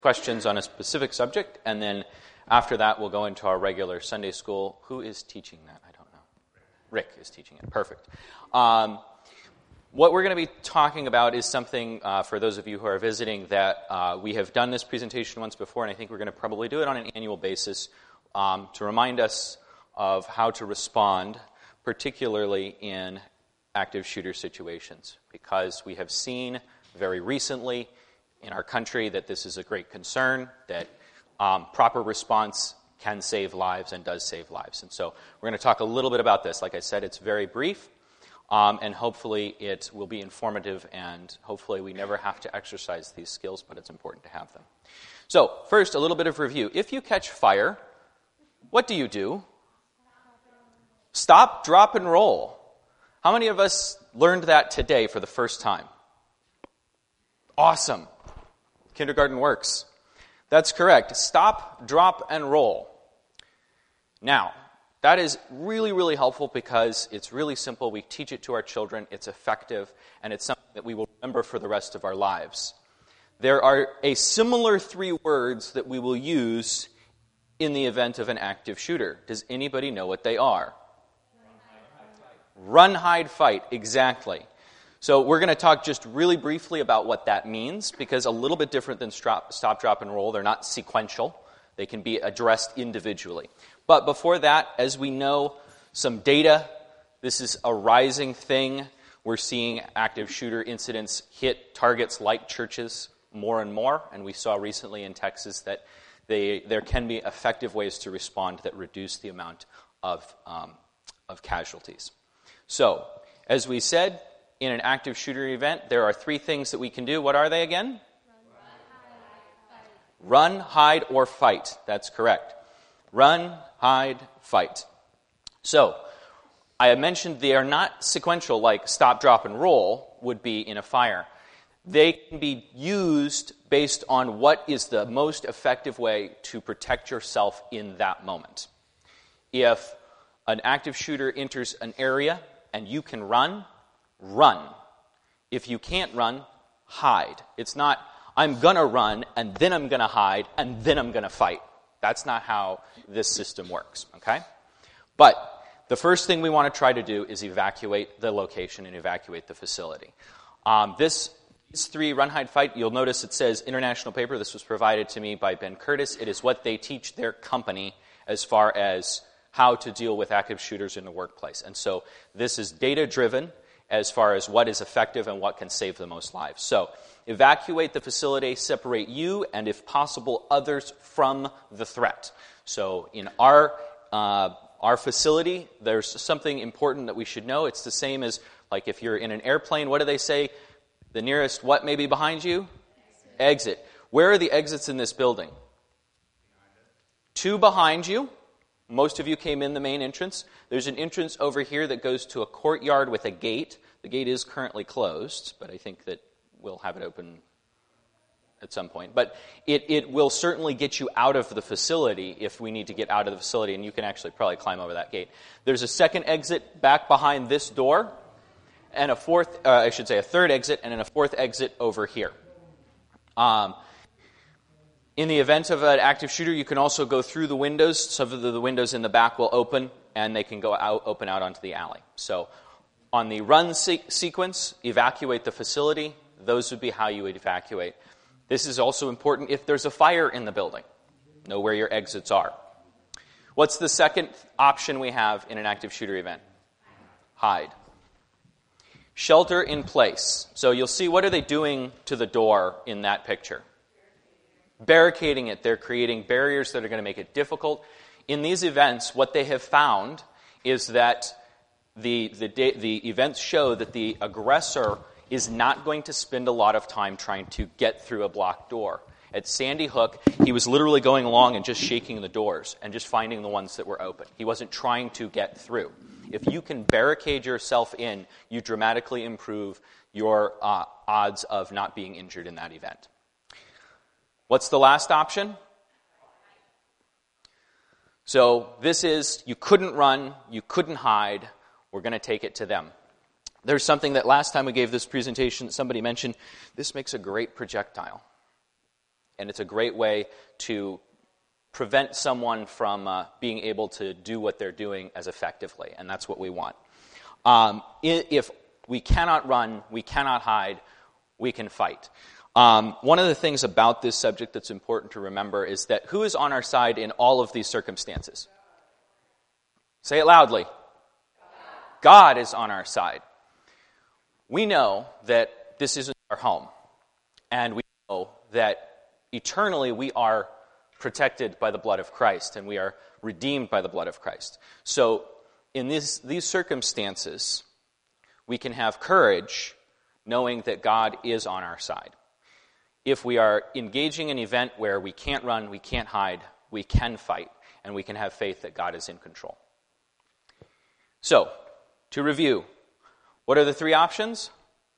questions on a specific subject, and then after that we'll go into our regular Sunday school. Who is teaching that? I don't know. Rick is teaching it. Perfect. What we're going to be talking about is something, for those of you who are visiting, that we have done this presentation once before, and I think we're going to probably do it on an annual basis to remind us of how to respond, particularly in active shooter situations, because we have seen very recently in our country that this is a great concern, that proper response can save lives and does save lives. And so we're going to talk a little bit about this. Like I said, it's very brief, and hopefully it will be informative, and hopefully we never have to exercise these skills, but it's important to have them. So first, a little bit of review. If you catch fire, what do you do? Stop, drop, and roll. How many of us learned that today for the first time? Awesome. Kindergarten works. That's correct. Stop, drop, and roll. Now, that is really, really helpful because it's really simple. We teach it to our children. It's effective, and it's something that we will remember for the rest of our lives. There are a similar 3 words that we will use in the event of an active shooter. Does anybody know what they are? Run, hide, fight. Exactly. So we're going to talk just really briefly about what that means, because a little bit different than stop, drop, and roll. They're not sequential. They can be addressed individually. But before that, as we know, some data. This is a rising thing. We're seeing active shooter incidents hit targets like churches more and more, and we saw recently in Texas that there can be effective ways to respond that reduce the amount of casualties. So, as we said, in an active shooter event, there are 3 things that we can do. What are they again? Run, hide, or fight. That's correct. Run, hide, fight. So, I had mentioned they are not sequential like stop, drop, and roll would be in a fire. They can be used based on what is the most effective way to protect yourself in that moment. If an active shooter enters an area and you can run, run. If you can't run, hide. It's not, I'm going to run, and then I'm going to hide, and then I'm going to fight. That's not how this system works, okay? But the first thing we want to try to do is evacuate the location and evacuate the facility. These 3, run, hide, fight, you'll notice it says International Paper. This was provided to me by Ben Curtis. It is what they teach their company as far as how to deal with active shooters in the workplace. And so this is data-driven as far as what is effective and what can save the most lives. So evacuate the facility, separate you, and if possible, others from the threat. So in our facility, there's something important that we should know. It's the same as, like, if you're in an airplane, what do they say? The nearest what may be behind you? Exit. Where are the exits in this building? 2 behind you. Most of you came in the main entrance. There's an entrance over here that goes to a courtyard with a gate. The gate is currently closed, but I think that we'll have it open at some point. But it will certainly get you out of the facility if we need to get out of the facility, and you can actually probably climb over that gate. There's a second exit back behind this door, and a third exit, and then a 4th exit over here. In the event of an active shooter, you can also go through the windows. Some of the windows in the back will open, and they can open out onto the alley. So on the run sequence, evacuate the facility. Those would be how you would evacuate. This is also important if there's a fire in the building. Know where your exits are. What's the second option we have in an active shooter event? Hide. Shelter in place. So you'll see, what are they doing to the door in that picture? Barricading it. They're creating barriers that are going to make it difficult. In these events, what they have found is that the events show that the aggressor is not going to spend a lot of time trying to get through a blocked door. At Sandy Hook, he was literally going along and just shaking the doors and just finding the ones that were open. He wasn't trying to get through. If you can barricade yourself in, you dramatically improve your odds of not being injured in that event. What's the last option? So this is, you couldn't run, you couldn't hide, we're going to take it to them. There's something that last time we gave this presentation, somebody mentioned, this makes a great projectile. and it's a great way to prevent someone from being able to do what they're doing as effectively, and that's what we want. If we cannot run, we cannot hide, we can fight. One of the things about this subject that's important to remember is that who is on our side in all of these circumstances? Say it loudly. God is on our side. We know that this isn't our home, and we know that eternally we are protected by the blood of Christ, and we are redeemed by the blood of Christ. So in these circumstances, we can have courage knowing that God is on our side. If we are engaging an event where we can't run, we can't hide, we can fight, and we can have faith that God is in control. So, to review, what are the three options?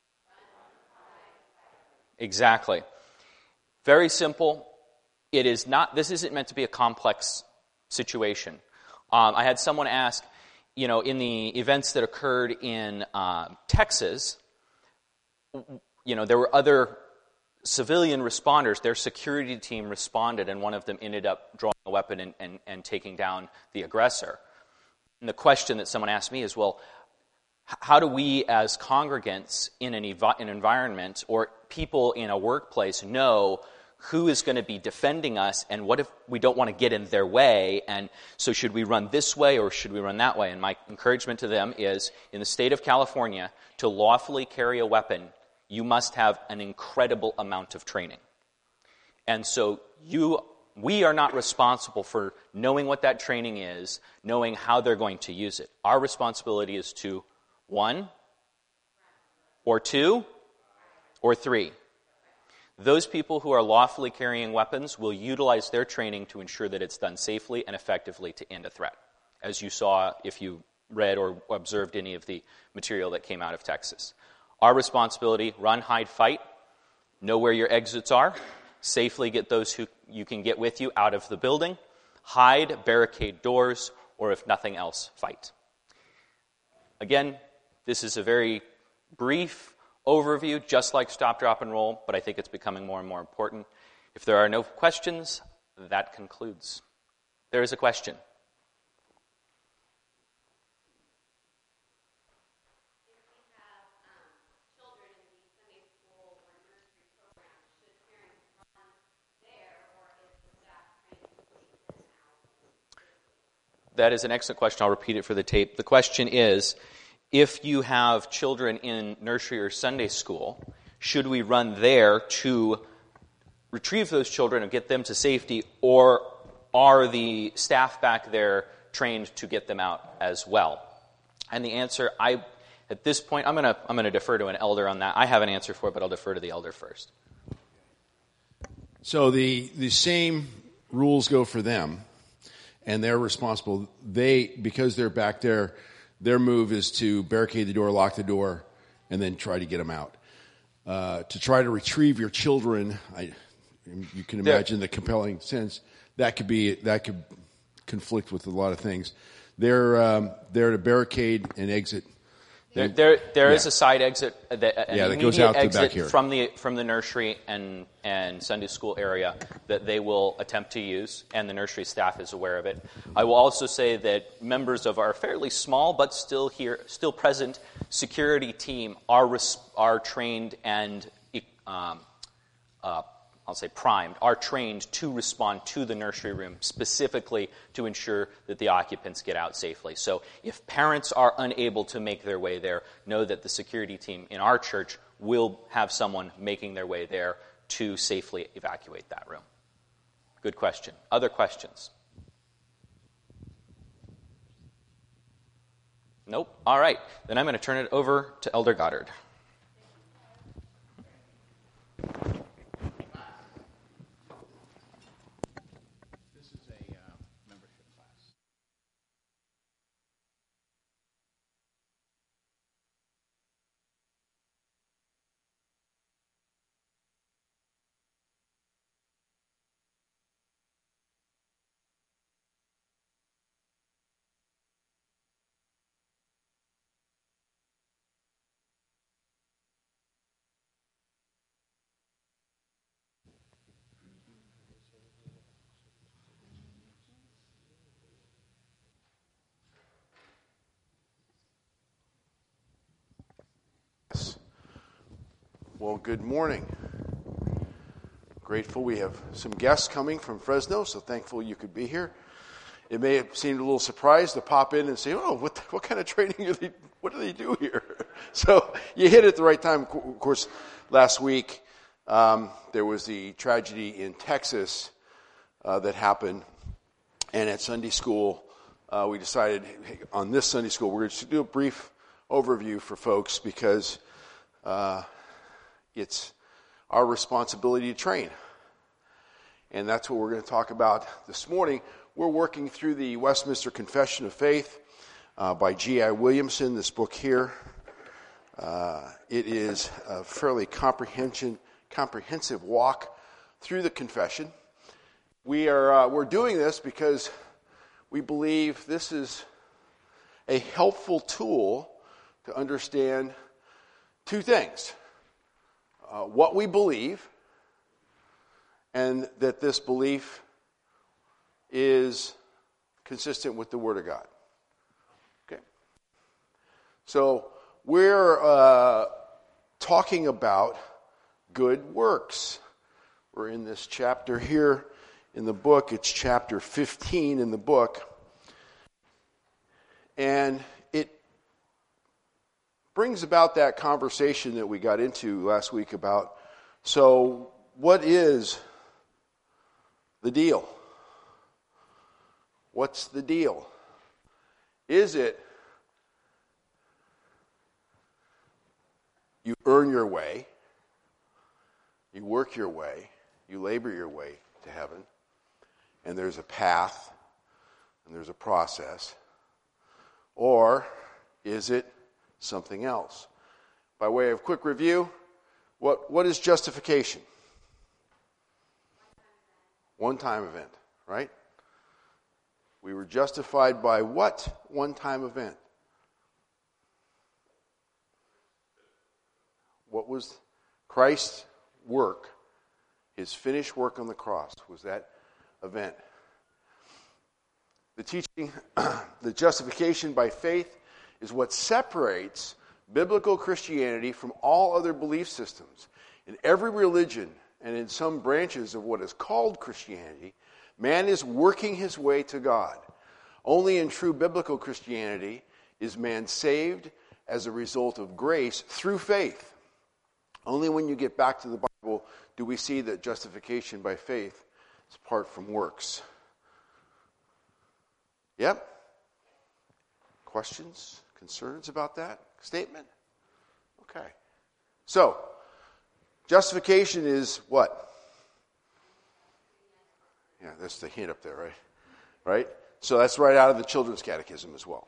Exactly. Very simple. This isn't meant to be a complex situation. I had someone ask, in the events that occurred in Texas, there were other civilian responders. Their security team responded, and one of them ended up drawing a weapon and taking down the aggressor. And the question that someone asked me is, well, how do we as congregants in an environment or people in a workplace know who is going to be defending us, and what if we don't want to get in their way, and so should we run this way or should we run that way? And my encouragement to them is, in the state of California, to lawfully carry a weapon, you must have an incredible amount of training. And so we are not responsible for knowing what that training is, knowing how they're going to use it. Our responsibility is to, 1, or 2, or 3. Those people who are lawfully carrying weapons will utilize their training to ensure that it's done safely and effectively to end a threat, as you saw if you read or observed any of the material that came out of Texas. Our responsibility, run, hide, fight, know where your exits are, safely get those who you can get with you out of the building, hide, barricade doors, or if nothing else, fight. Again, this is a very brief overview, just like stop, drop, and roll, but I think it's becoming more and more important. If there are no questions, that concludes. There is a question. That is an excellent question. I'll repeat it for the tape. The question is, if you have children in nursery or Sunday school, should we run there to retrieve those children and get them to safety, or are the staff back there trained to get them out as well? And the answer, at this point, I'm going to defer to an elder on that. I have an answer for it, but I'll defer to the elder first. So the same rules go for them, and they're responsible. Because they're back there, their move is to barricade the door, lock the door, and then try to get them out. To try to retrieve your children, you can imagine the compelling sense that could conflict with a lot of things. They're to barricade and exit. There is a side exit, that goes out the back here from the nursery and Sunday school area that they will attempt to use, and the nursery staff is aware of it. I will also say that members of our fairly small but still present security team are trained and I'll say primed, are trained to respond to the nursery room specifically to ensure that the occupants get out safely. So if parents are unable to make their way there, know that the security team in our church will have someone making their way there to safely evacuate that room. Good question. Other questions? Nope. All right. Then I'm going to turn it over to Elder Goddard. Well, good morning. Grateful we have some guests coming from Fresno, so thankful you could be here. It may have seemed a little surprised to pop in and say, "Oh, what kind of training what do they do here?" So you hit it at the right time. Of course, last week there was the tragedy in Texas that happened, and at Sunday school we decided, hey, on this Sunday school we're going to do a brief overview for folks because it's our responsibility to train. And that's what we're going to talk about this morning. We're working through the Westminster Confession of Faith by G.I. Williamson, this book here. It is a fairly comprehensive walk through the confession. We're doing this because we believe this is a helpful tool to understand two things. What we believe, and that this belief is consistent with the Word of God. Okay? So we're talking about good works. We're in this chapter here in the book. It's chapter 15 in the book. And it brings about that conversation that we got into last week about, so what is the deal? What's the deal? Is it you earn your way, you work your way, you labor your way to heaven, and there's a path, and there's a process? Or is it something else? By way of quick review, what is justification? One-time event, right? We were justified by what one-time event? What was Christ's work, his finished work on the cross? Was that event? The teaching, the justification by faith, is what separates biblical Christianity from all other belief systems. In every religion and in some branches of what is called Christianity, man is working his way to God. Only in true biblical Christianity is man saved as a result of grace through faith. Only when you get back to the Bible do we see that justification by faith is apart from works. Yep? Questions, concerns about that statement? Okay. So, justification is what? Yeah, that's the hint up there, right? Right? So that's right out of the Children's Catechism as well.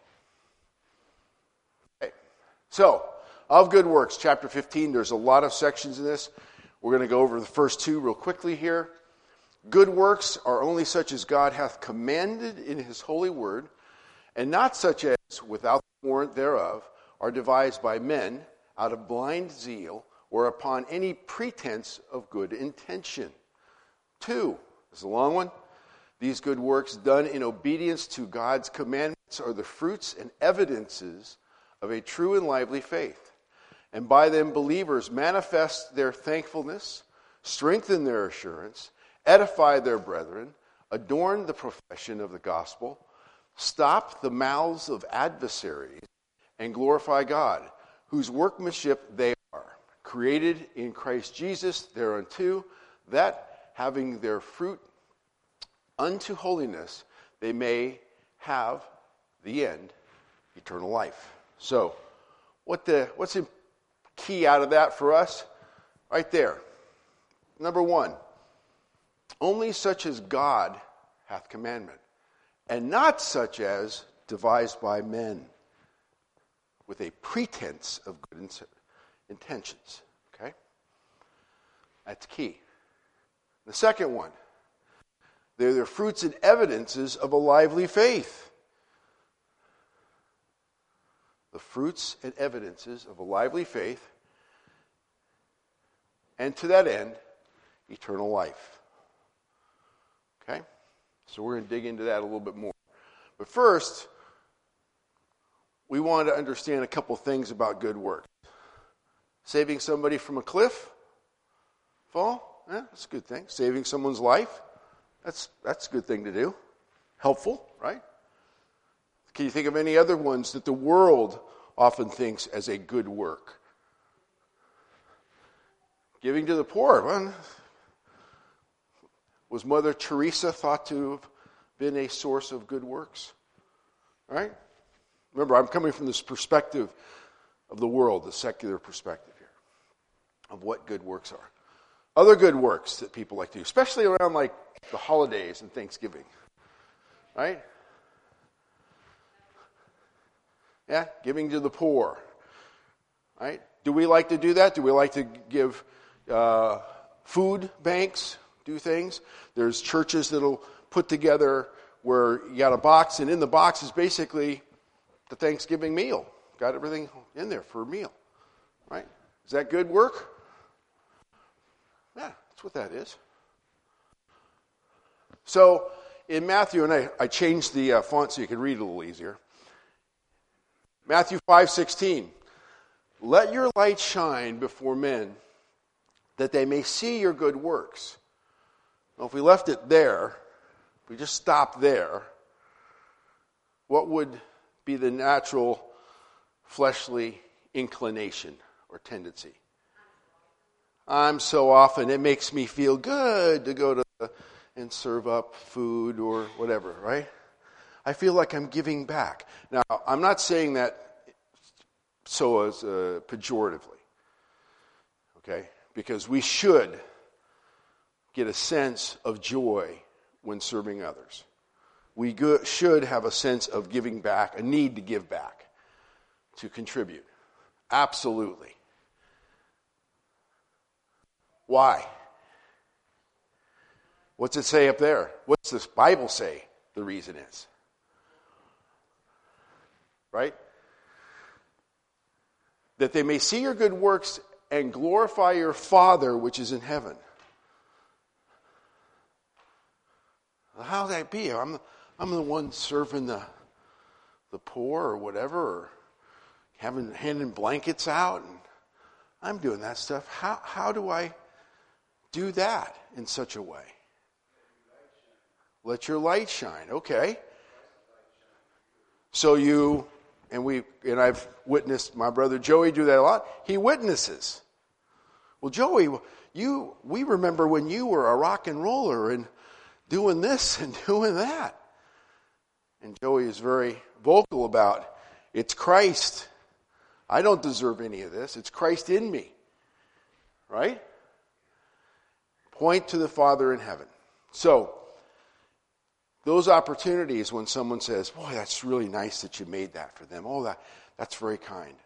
Okay. So, of good works, chapter 15, there's a lot of sections in this. We're going to go over the first two real quickly here. Good works are only such as God hath commanded in his holy word, and not such as, without the warrant thereof, are devised by men out of blind zeal or upon any pretense of good intention. 2, this is a long one. These good works done in obedience to God's commandments are the fruits and evidences of a true and lively faith. And by them believers manifest their thankfulness, strengthen their assurance, edify their brethren, adorn the profession of the gospel, stop the mouths of adversaries, and glorify God, whose workmanship they are, created in Christ Jesus thereunto, that having their fruit unto holiness, they may have the end, eternal life. So, what's the key out of that for us? Right there. Number 1, only such as God hath commandment, and not such as devised by men with a pretense of good intentions. Okay? That's key. The second one, they're the fruits and evidences of a lively faith. The fruits and evidences of a lively faith, and to that end, eternal life. Okay? So we're going to dig into that a little bit more. But first, we want to understand a couple things about good works. Saving somebody from a cliff fall? Yeah, that's a good thing. Saving someone's life? That's a good thing to do. Helpful, right? Can you think of any other ones that the world often thinks as a good work? Giving to the poor. Well, was Mother Teresa thought to have been a source of good works? Right? Remember, I'm coming from this perspective of the world, the secular perspective here, of what good works are. Other good works that people like to do, especially around like the holidays and Thanksgiving. Right? Yeah, giving to the poor. Right? Do we like to do that? Do we like to give food banks, do things? There's churches that'll put together where you got a box, and in the box is basically the Thanksgiving meal. Got everything in there for a meal. Right? Is that good work? Yeah, that's what that is. So, in Matthew, and I changed the font so you could read it a little easier. Matthew 5:16. Let your light shine before men, that they may see your good works. Now, if we left it there, if we just stopped there, what would be the natural fleshly inclination or tendency? I'm so often, it makes me feel good to go to and serve up food or whatever, right? I feel like I'm giving back. Now, I'm not saying that so as pejoratively, okay? Because we should get a sense of joy when serving others. We should have a sense of giving back, a need to give back, to contribute. Absolutely. Why? What's it say up there? What's this Bible say the reason is? Right? That they may see your good works and glorify your Father which is in heaven. How would that be? I'm the one serving the poor or whatever, or handing blankets out, and I'm doing that stuff. How do I do that in such a way? Let your light shine. Okay. So I've witnessed my brother Joey do that a lot. He witnesses. Well, Joey, we remember when you were a rock and roller and doing this and doing that. And Joey is very vocal about, it's Christ. I don't deserve any of this. It's Christ in me. Right? Point to the Father in heaven. So, those opportunities when someone says, boy, that's really nice that you made that for them. Oh, that's very kind.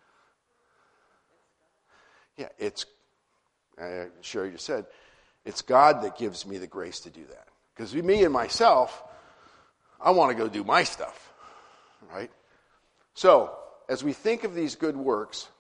Yeah, Sherry just said, it's God that gives me the grace to do that. Because me and myself, I want to go do my stuff. Right? So, as we think of these good works,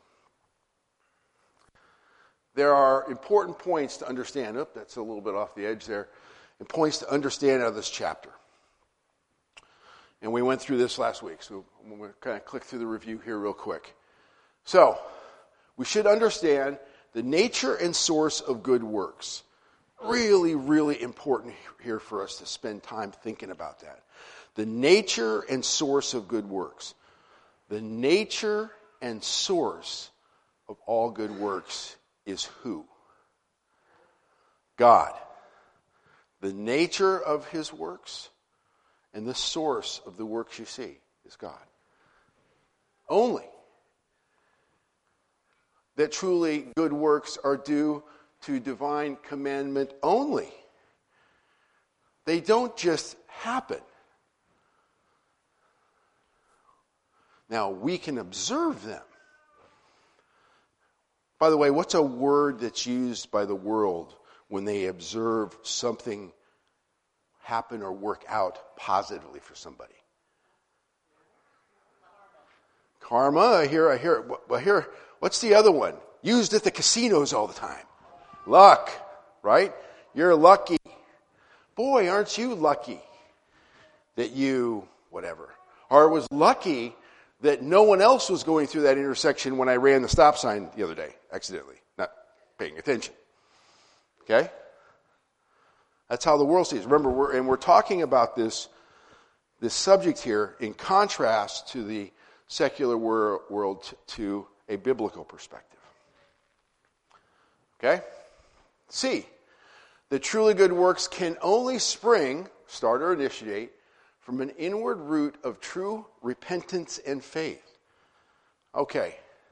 there are important points to understand. Oh, that's a little bit off the edge there. And points to understand out of this chapter. And we went through this last week, so I'm going to kind of click through the review here real quick. So, we should understand the nature and source of good works. Really, really important here for us to spend time thinking about that. The nature and source of good works. The nature and source of all good works is who? God. The nature of his works and the source of the works you see is God. Only. That truly good works are due to divine commandment only. They don't just happen. Now, we can observe them. By the way, what's a word that's used by the world when they observe something happen or work out positively for somebody? Karma. I hear it. Well, what's the other one? Used at the casinos all the time. Luck, right? You're lucky. Boy, aren't you lucky that you, whatever. Or it was lucky that no one else was going through that intersection when I ran the stop sign the other day, accidentally, not paying attention. Okay? That's how the world sees. Remember, we're talking about this subject here in contrast to the secular world to a biblical perspective. Okay? C, the truly good works can only start or initiate, from an inward root of true repentance and faith. Okay.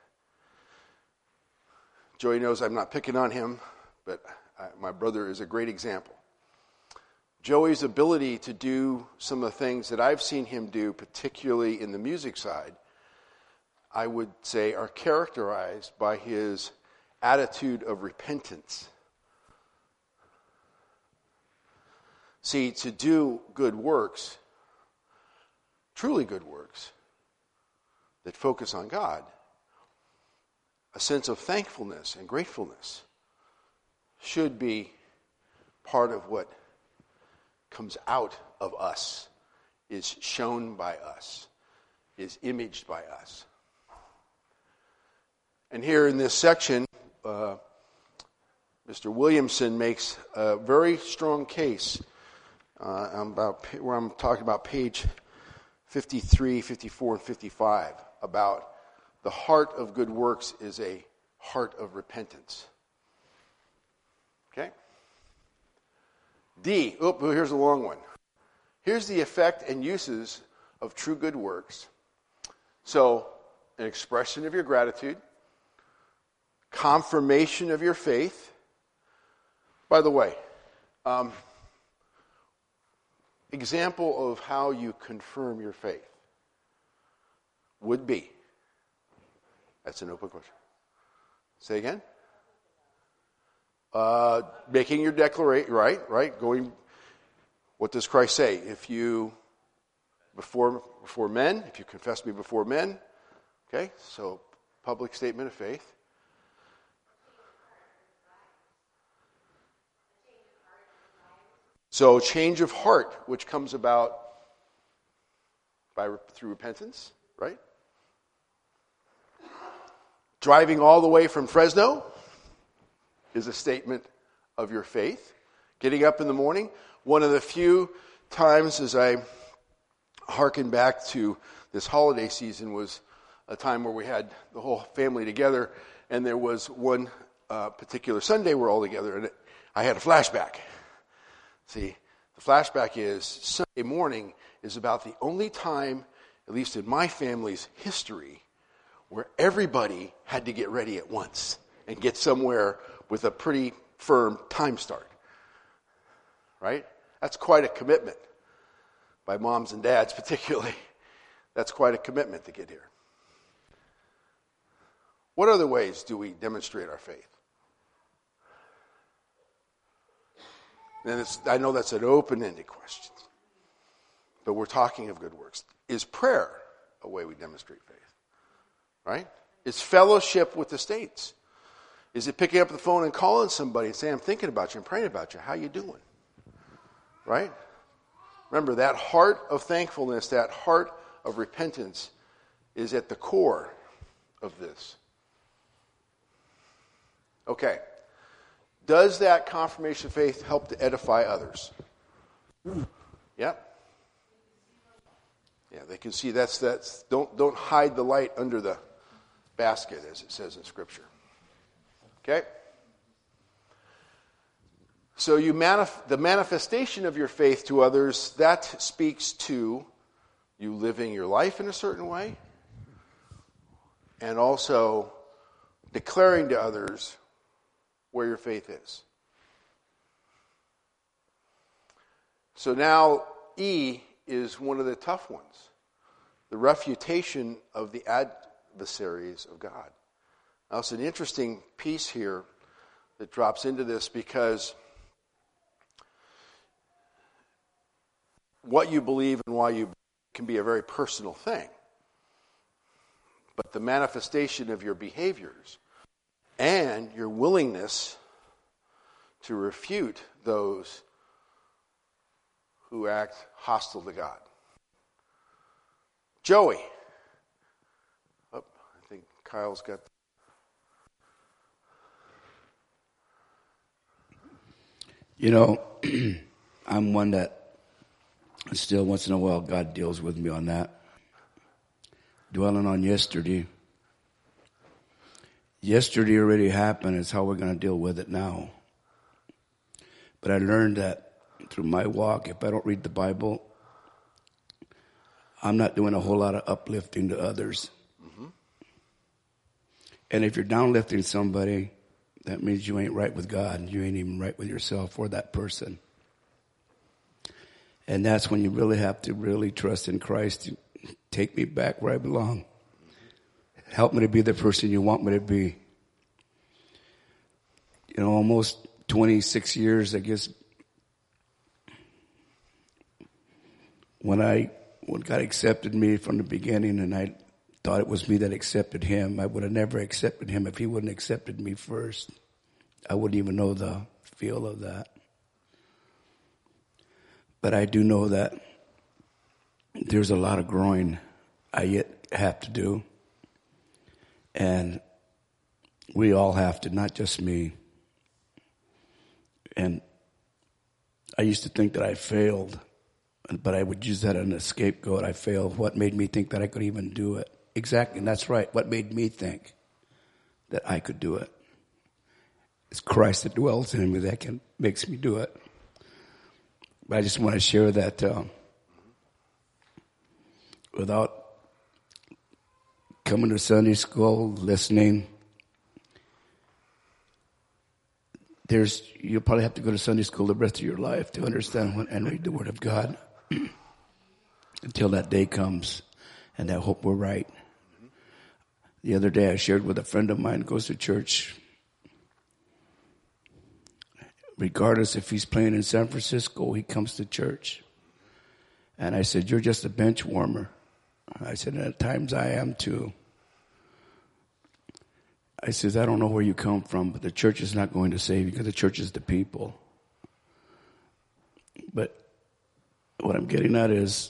Joey knows I'm not picking on him, but my brother is a great example. Joey's ability to do some of the things that I've seen him do, particularly in the music side, I would say are characterized by his attitude of repentance. See, to do good works, truly good works, that focus on God, a sense of thankfulness and gratefulness should be part of what comes out of us, is shown by us, is imaged by us. And here in this section, Mr. Williamson makes a very strong case where I'm talking about page 53, 54, and 55, about the heart of good works is a heart of repentance. Okay? D, here's a long one. Here's the effect and uses of true good works. So, an expression of your gratitude, confirmation of your faith. By the way, example of how you confirm your faith would be, that's an open question. Say again? Making your declaration, right? Going, what does Christ say? If you, before men, if you confess me before men, okay, so public statement of faith. So change of heart, which comes about through repentance, right? Driving all the way from Fresno is a statement of your faith. Getting up in the morning, one of the few times as I hearken back to this holiday season was a time where we had the whole family together, and there was one particular Sunday we're all together, and I had a flashback. See, the flashback is Sunday morning is about the only time, at least in my family's history, where everybody had to get ready at once and get somewhere with a pretty firm time start. Right? That's quite a commitment. By moms and dads particularly. That's quite a commitment to get here. What other ways do we demonstrate our faith? And I know that's an open-ended question, but we're talking of good works. Is prayer a way we demonstrate faith? Right? Is fellowship with the saints? Is it picking up the phone and calling somebody and saying, I'm thinking about you and praying about you. How you doing? Right? Remember, that heart of thankfulness, that heart of repentance is at the core of this. Okay. Does that confirmation of faith help to edify others? Yeah. Yeah, they can see that's don't hide the light under the basket, as it says in Scripture. Okay? So the manifestation of your faith to others, that speaks to you living your life in a certain way, and also declaring to others where your faith is. So now E is one of the tough ones. The refutation of the adversaries of God. Now it's an interesting piece here that drops into this, because what you believe and why you can be a very personal thing. But the manifestation of your behaviors and your willingness to refute those who act hostile to God. Joey, Kyle's got. You know, I'm one that still once in a while God deals with me on that. Dwelling on yesterday. Yesterday already happened. It's how we're going to deal with it now. But I learned that through my walk, if I don't read the Bible, I'm not doing a whole lot of uplifting to others. Mm-hmm. And if you're downlifting somebody, that means you ain't right with God. You ain't even right with yourself or that person. And that's when you really have to really trust in Christ to take me back where I belong. Help me to be the person you want me to be. You know, almost 26 years, I guess, when God accepted me from the beginning, and I thought it was me that accepted him. I would have never accepted him if he wouldn't have accepted me first. I wouldn't even know the feel of that. But I do know that there's a lot of growing I yet have to do. And we all have to, not just me. And I used to think that I failed, but I would use that as a scapegoat. I failed. What made me think that I could even do it? Exactly, and that's right. What made me think that I could do it? It's Christ that dwells in me that makes me do it. But I just want to share that without coming to Sunday school, listening, you'll probably have to go to Sunday school the rest of your life to understand and read the Word of God until that day comes, and I hope we're right. The other day I shared with a friend of mine who goes to church. Regardless if he's playing in San Francisco, he comes to church. And I said, you're just a bench warmer. I said, and at times I am too. I says, I don't know where you come from, but the church is not going to save you because the church is the people. But what I'm getting at is,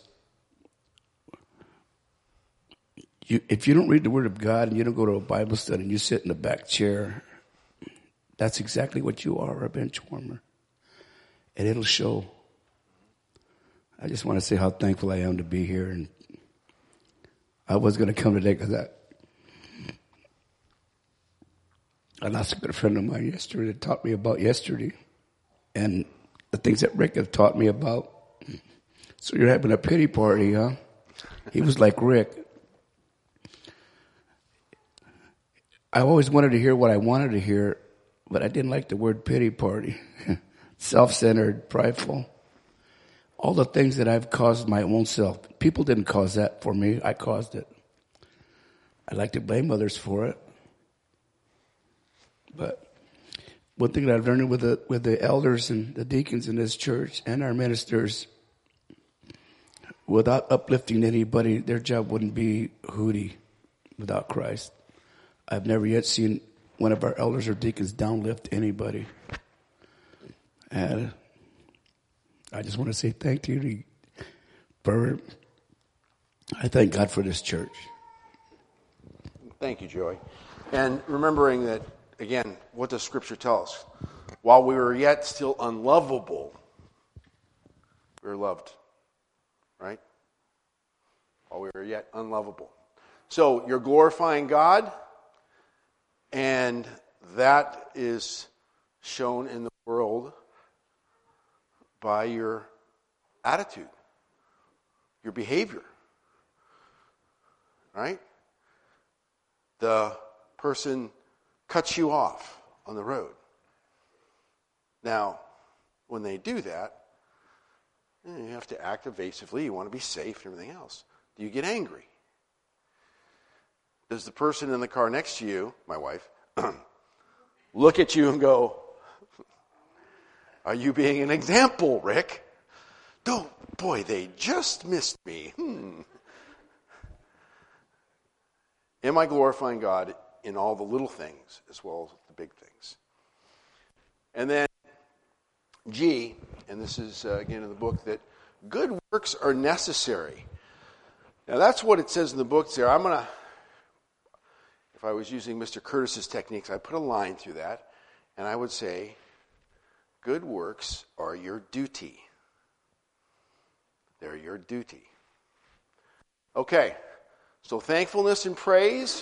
if you don't read the Word of God and you don't go to a Bible study and you sit in the back chair, that's exactly what you are, a bench warmer. And it'll show. I just want to say how thankful I am to be here. And I was going to come today because I lost a good friend of mine yesterday that taught me about yesterday and the things that Rick had taught me about. So you're having a pity party, huh? He was like Rick. I always wanted to hear what I wanted to hear, but I didn't like the word pity party. Self-centered, prideful. All the things that I've caused my own self. People didn't cause that for me. I caused it. I like to blame others for it. But one thing that I've learned with the elders and the deacons in this church and our ministers, without uplifting anybody, their job wouldn't be hooty without Christ. I've never yet seen one of our elders or deacons downlift anybody. And I just want to say thank you I thank God for this church. Thank you, Joey. And remembering that, again, what does Scripture tell us? While we were yet still unlovable, we were loved. Right? While we were yet unlovable. So you're glorifying God, and that is shown in the world by your attitude, your behavior. Right? The person cuts you off on the road. Now, when they do that, you have to act evasively. You want to be safe and everything else. Do you get angry? Does the person in the car next to you, my wife, look at you and go, are you being an example, Rick? Oh, boy, they just missed me. Am I glorifying God in all the little things as well as the big things? And then G, and this is again in the book, that good works are necessary. Now that's what it says in the book there. If I was using Mr. Curtis's techniques, I'd put a line through that, and I would say, good works are your duty. They're your duty. Okay, so thankfulness and praise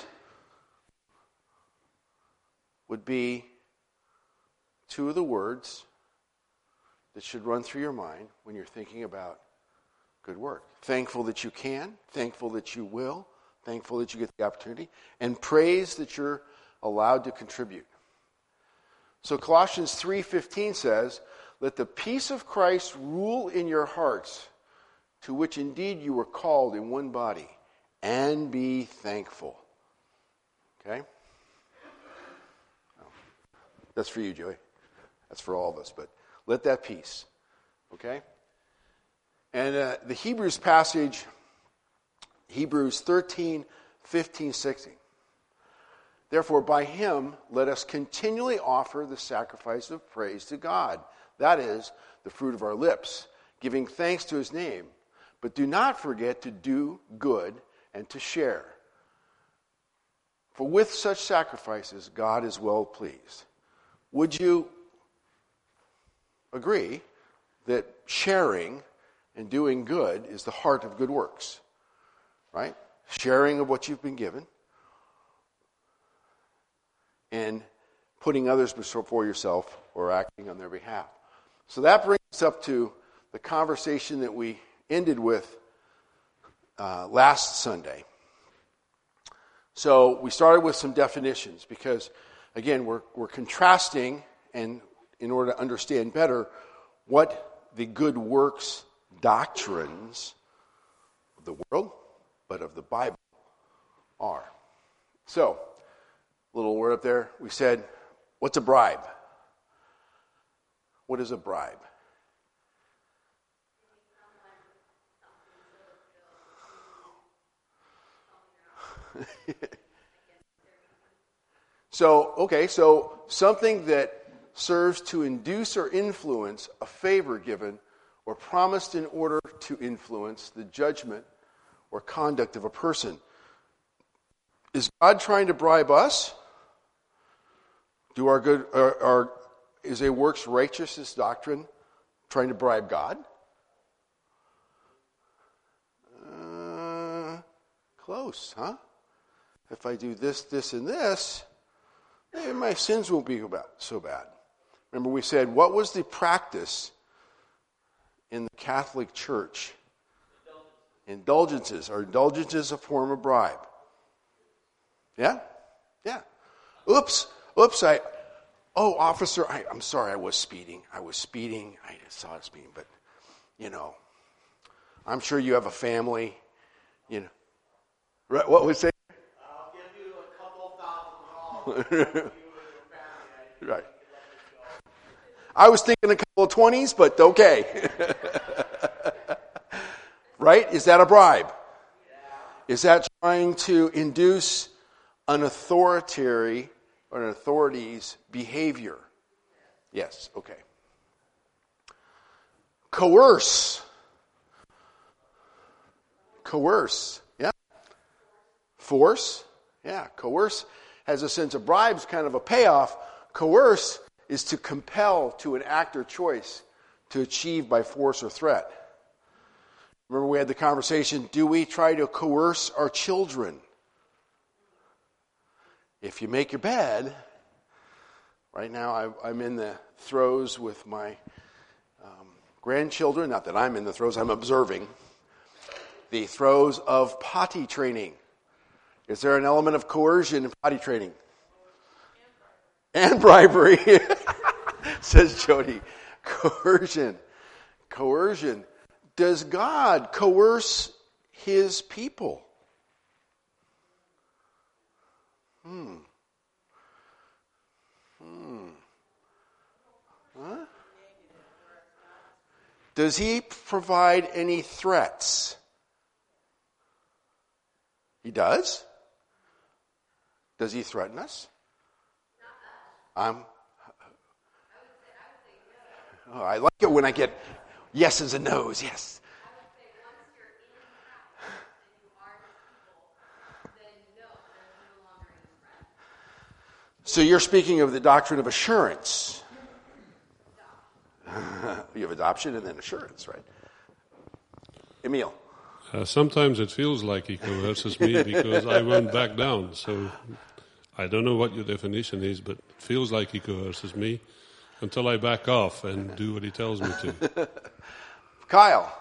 would be two of the words that should run through your mind when you're thinking about good work. Thankful that you can, thankful that you will, thankful that you get the opportunity, and praise that you're allowed to contribute. So Colossians 3:15 says, "Let the peace of Christ rule in your hearts, to which indeed you were called in one body, and be thankful." Okay? That's for you, Joey. That's for all of us, but let that peace. Okay? And the Hebrews passage, Hebrews 13:15-16. "Therefore, by him, let us continually offer the sacrifice of praise to God. That is, the fruit of our lips, giving thanks to his name. But do not forget to do good and to share. For with such sacrifices, God is well pleased." Would you agree that sharing and doing good is the heart of good works? Right? Sharing of what you've been given and putting others before yourself or acting on their behalf. So that brings us up to the conversation that we ended with last Sunday. So we started with some definitions because, again, we're contrasting, and in order to understand better what the good works doctrines of the world, but of the Bible, are. So, a little word up there. We said, what's a bribe? What is a bribe? So something that serves to induce or influence a favor given or promised in order to influence the judgment or conduct of a person. Is God trying to bribe us? Is a works righteousness doctrine trying to bribe God? Close, huh? If I do this, this, and this, my sins won't be so bad. Remember we said, what was the practice in the Catholic Church? Indulgences. Are indulgences a form of bribe? Yeah? Yeah. Oops, officer, I'm sorry, I was speeding. I just saw it speeding, but, I'm sure you have a family, Right, what was it? I'll give you a couple $1,000. Right. I was thinking a couple of 20s, but okay. Right? Is that a bribe? Yeah. Is that trying to induce an authority or an authority's behavior? Yes, okay. Coerce. Yeah. Force. Yeah. Coerce has a sense of bribes, kind of a payoff. Coerce is to compel to an act or choice to achieve by force or threat. Remember we had the conversation, do we try to coerce our children? If you make your bed, right now I'm in the throes with my grandchildren, not that I'm in the throes, I'm observing the throes of potty training. Is there an element of coercion in potty training? And bribery, says Jody. Coercion. Does God coerce his people? Huh? Does he provide any threats? He does? Does he threaten us? I like it when I get yeses and nos. Yes. I would say once you're in the house and you are his people, then no, there's no longer any threat. So you're speaking of the doctrine of assurance. You have adoption and then assurance, right? Emil. Sometimes it feels like he coerces me because I won't back down. So I don't know what your definition is, but it feels like he coerces me until I back off and do what he tells me to. Kyle.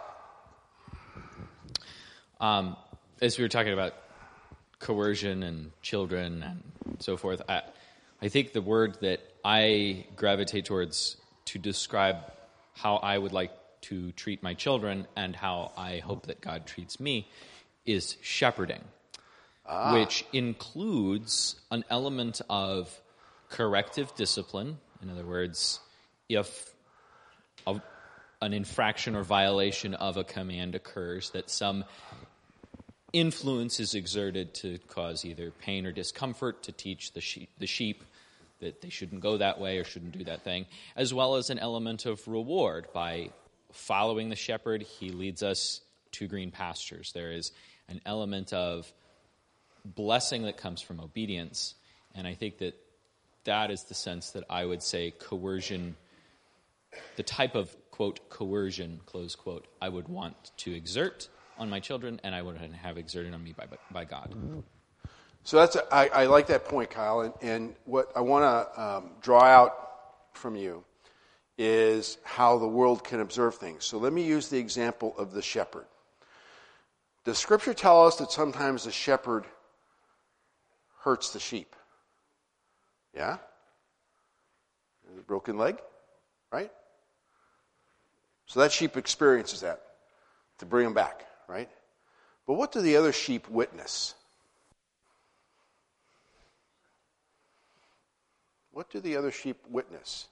As we were talking about coercion and children and so forth, I think the word that I gravitate towards to describe how I would like to treat my children and how I hope that God treats me is shepherding, which includes an element of corrective discipline. In other words, if an infraction or violation of a command occurs, that some influence is exerted to cause either pain or discomfort, to teach the sheep that they shouldn't go that way or shouldn't do that thing, as well as an element of reward. By following the shepherd, he leads us to green pastures. There is an element of blessing that comes from obedience, and I think that is the sense that I would say coercion, the type of, quote, coercion, close quote, I would want to exert on my children, and I would have exerted on me by God. So I like that point, Kyle, and what I want to draw out from you is how the world can observe things. So let me use the example of the shepherd. Does Scripture tell us that sometimes the shepherd hurts the sheep? Yeah? A broken leg, right? So that sheep experiences that to bring him back, right? But what do the other sheep witness? What do the other sheep witness?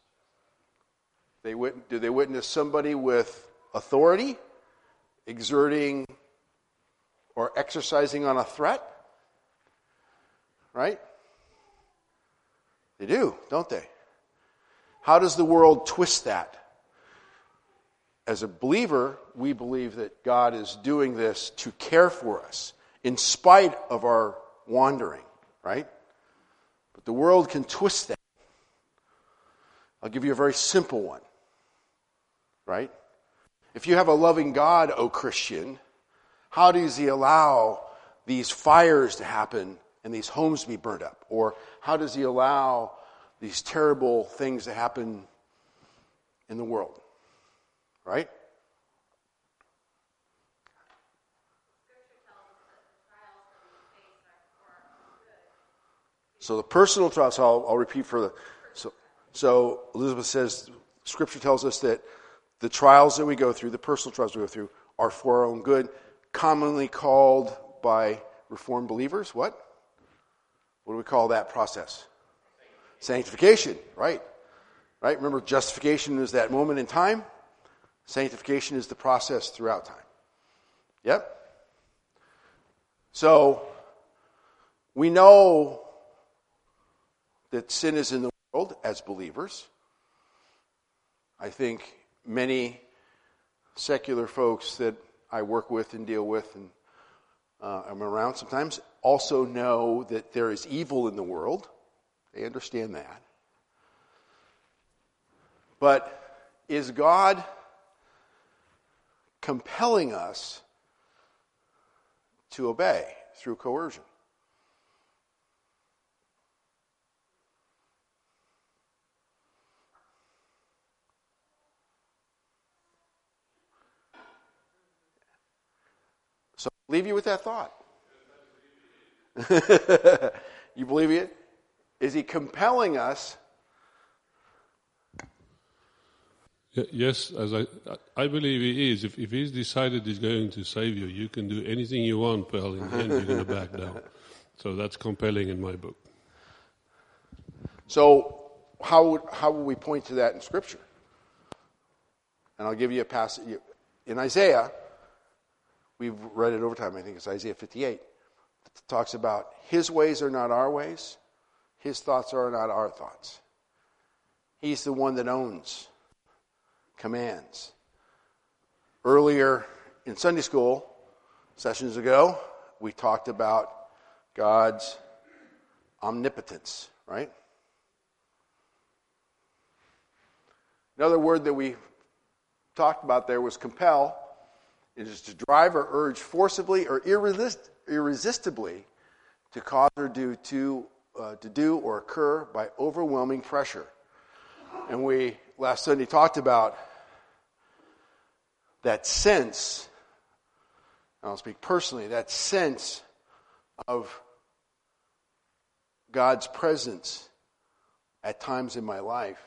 Do they witness somebody with authority, exerting or exercising on a threat? Right? They do, don't they? How does the world twist that? As a believer, we believe that God is doing this to care for us in spite of our wandering, right? But the world can twist that. I'll give you a very simple one, right? If you have a loving God, O Christian, how does he allow these fires to happen and these homes to be burned up? Or how does he allow these terrible things to happen in the world? Right? So the personal trials, so I'll repeat for the... So Elizabeth says, Scripture tells us that the trials that we go through, the personal trials we go through, are for our own good, commonly called by Reformed believers, what? What do we call that process? Sanctification, right? Right? Remember, justification is that moment in time. Sanctification is the process throughout time. Yep? So, we know that sin is in the world as believers. I think many secular folks that I work with and deal with and I'm around sometimes also know that there is evil in the world. They understand that. But is God compelling us to obey through coercion? So I'll leave you with that thought. You believe it? Is he compelling us? Yes, as I believe he is. If he's decided he's going to save you, you can do anything you want, Pearl. In the end, you're going to back down. So that's compelling in my book. So how would we point to that in Scripture? And I'll give you a passage. In Isaiah, we've read it over time. I think it's Isaiah 58. It talks about his ways are not our ways. His thoughts are not our thoughts. He's the one that owns, commands. Earlier in Sunday school, sessions ago, we talked about God's omnipotence, right? Another word that we talked about there was compel. It is to drive or urge forcibly or irresistibly to cause or to do or occur by overwhelming pressure. And we last Sunday talked about that sense, I'll speak personally, that sense of God's presence at times in my life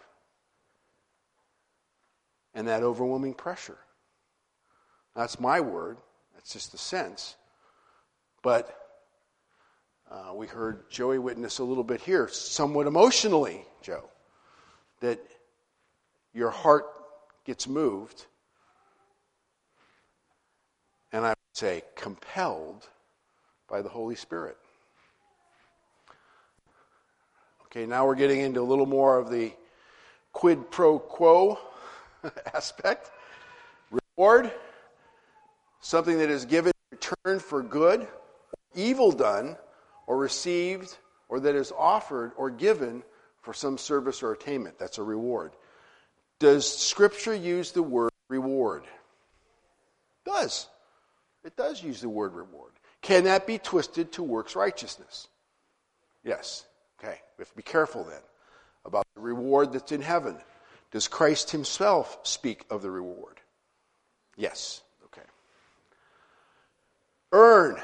and that overwhelming pressure. That's my word. That's just the sense. But we heard Joey witness a little bit here, somewhat emotionally, Joe, that your heart gets moved, and I would say compelled by the Holy Spirit. Okay, now we're getting into a little more of the quid pro quo aspect. Reward, something that is given in return for good, evil done, or received, or that is offered or given for some service or attainment. That's a reward. Does Scripture use the word reward? It does. It does use the word reward. Can that be twisted to works righteousness? Yes. Okay. We have to be careful then about the reward that's in heaven. Does Christ himself speak of the reward? Yes. Okay. Earn.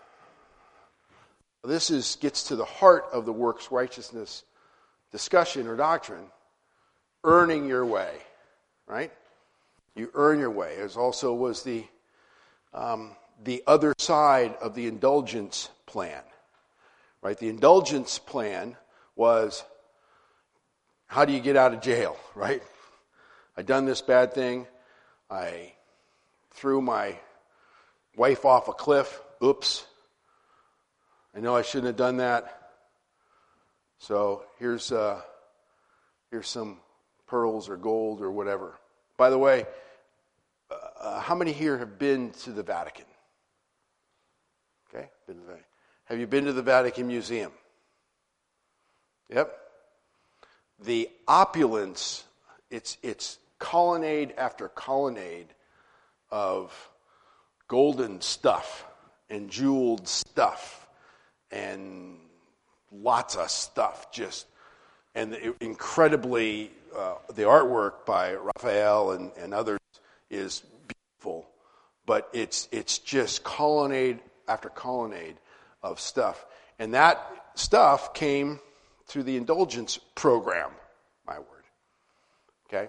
This gets to the heart of the works righteousness discussion or doctrine. Earning your way, right? You earn your way. As also was the other side of the indulgence plan, right? The indulgence plan was, how do you get out of jail, right? I done this bad thing. I threw my wife off a cliff. Oops. I know I shouldn't have done that. So here's some pearls or gold or whatever. By the way, how many here have been to the Vatican? Okay, been to the Vatican. Have you been to the Vatican Museum? Yep. The opulence, it's colonnade after colonnade of golden stuff and jeweled stuff and lots of stuff, incredibly, the artwork by Raphael and others is beautiful, but it's just colonnade after colonnade of stuff. And that stuff came through the indulgence program, my word. Okay?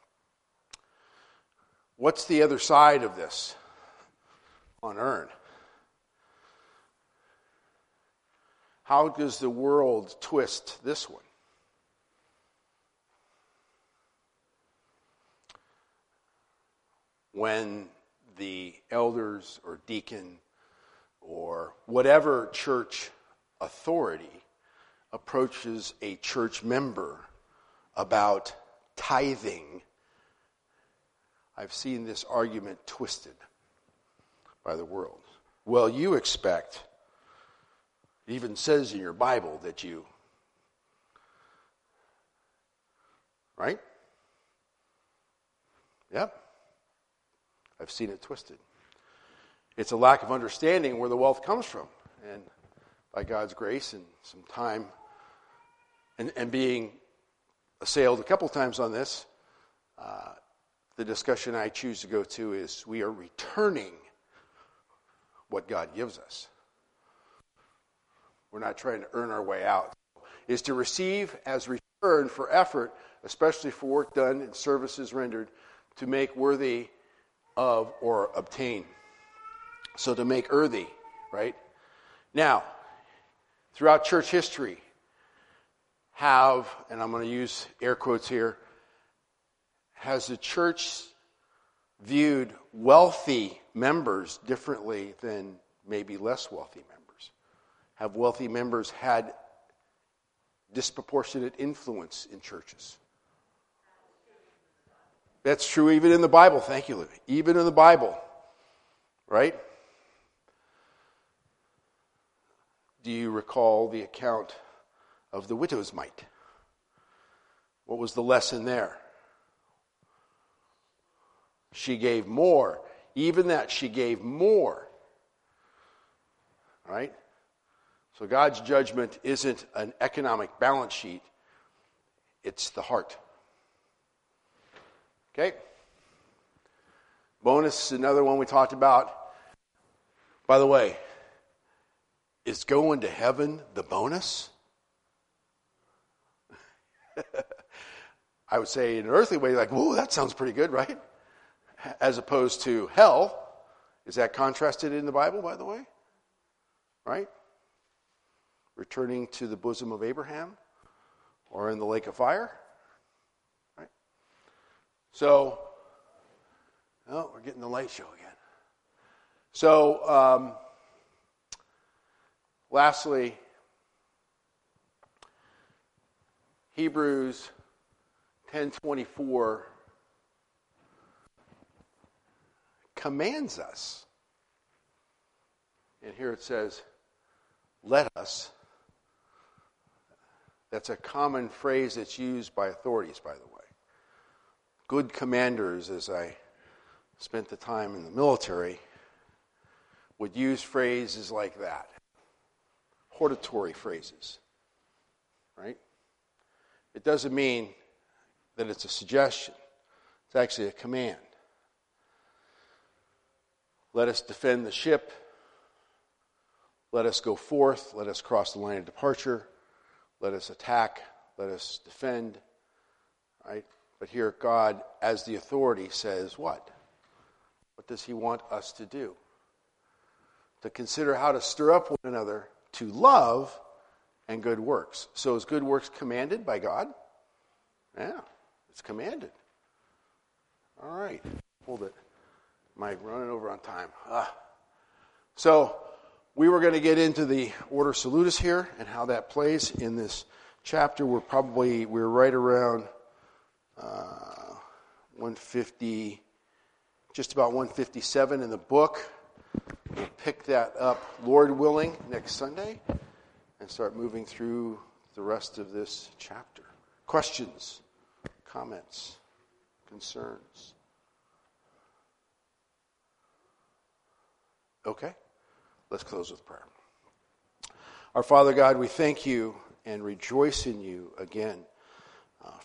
What's the other side of this on earn? How does the world twist this one? When the elders or deacon or whatever church authority approaches a church member about tithing, I've seen this argument twisted by the world. Well, you expect, it even says in your Bible that you, right? Yep. I've seen it twisted. It's a lack of understanding where the wealth comes from. And by God's grace and some time and being assailed a couple times on this, the discussion I choose to go to is we are returning what God gives us. We're not trying to earn our way out. Is to receive as return for effort, especially for work done and services rendered, to make worthy of or obtain. So to make earthy, right? Now, throughout church history, have, and I'm going to use air quotes here, has the church viewed wealthy members differently than maybe less wealthy members? Have wealthy members had disproportionate influence in churches? That's true even in the Bible. Thank you, Lou. Even in the Bible, right? Do you recall the account of the widow's mite? What was the lesson there? She gave more. Even that, she gave more. Right? So God's judgment isn't an economic balance sheet. It's the heart. Okay? Bonus, another one we talked about. By the way, is going to heaven the bonus? I would say in an earthly way, like, whoa, that sounds pretty good, right? As opposed to hell. Is that contrasted in the Bible, by the way? Right? Returning to the bosom of Abraham or in the lake of fire. Right? So, oh, we're getting the light show again. So, lastly, Hebrews 10:24 commands us. And here it says, let us. That's a common phrase that's used by authorities, by the way. Good commanders, as I spent the time in the military, would use phrases like that. Hortatory phrases. Right? It doesn't mean that it's a suggestion. It's actually a command. Let us defend the ship. Let us go forth. Let us cross the line of departure. Let us attack. Let us defend. Right? But here God, as the authority, says what? What does he want us to do? To consider how to stir up one another to love and good works. So is good works commanded by God? Yeah, it's commanded. All right. Hold it. Am I running over on time? So we were going to get into the Ordo Salutis here and how that plays in this chapter. We're right around 150, just about 157 in the book. We'll pick that up, Lord willing, next Sunday and start moving through the rest of this chapter. Questions, comments, concerns? Okay, let's close with prayer. Our Father God, we thank you and rejoice in you again